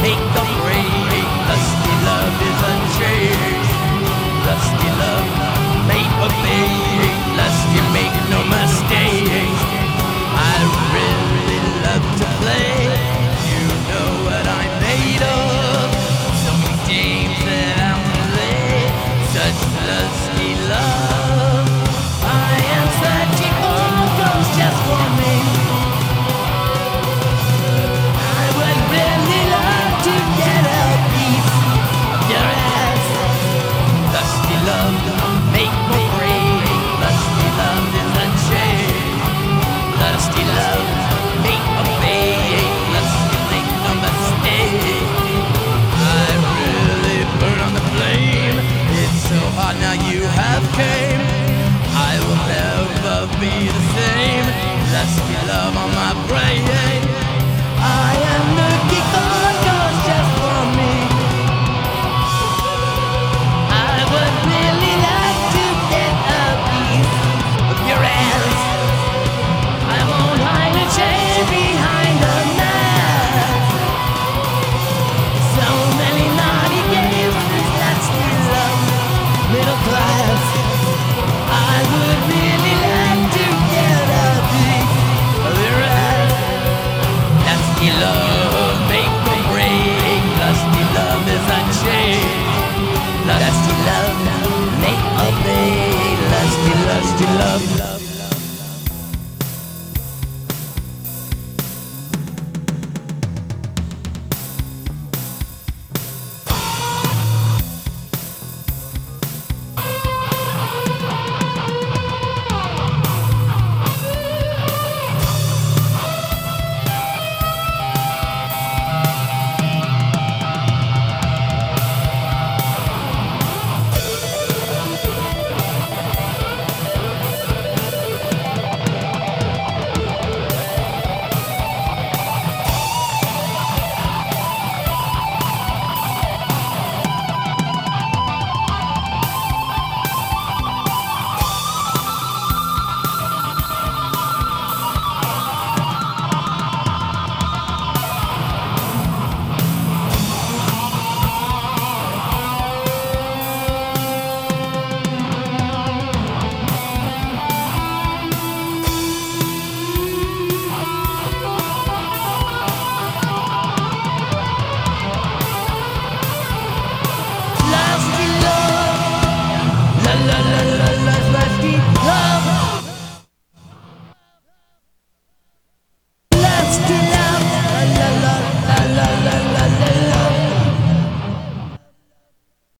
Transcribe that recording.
make a break. Lusty love is unchanged. Lusty love, make a fake. Lusty, make no mistake. I really love to play. You know what I'm made of. Some games that I play. Such lusty love. I am searching for those just for me. I would really love to get a piece of your ass. Lusty love, make me break. Lusty love is unchanged. Lusty love, make a fake. Lusty, make no mistake. I really burn on the flame. It's so hot now you have came. I will never be the same. Lusty love on my brain.